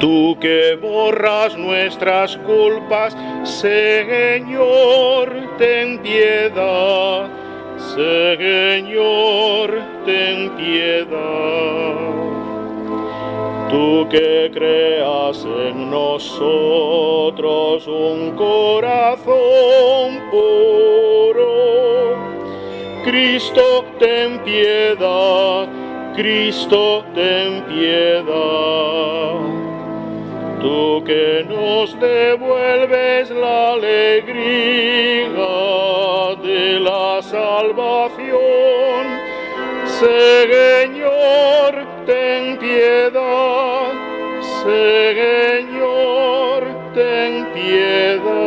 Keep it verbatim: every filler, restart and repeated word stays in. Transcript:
Tú que borras nuestras culpas, Señor, ten piedad. Señor, ten piedad. Tú que creas en nosotros un corazón puro, Cristo, ten piedad. Cristo, ten piedad. Tú que nos devuelves la alegría de la salvación, Señor, ten piedad. Señor, ten piedad.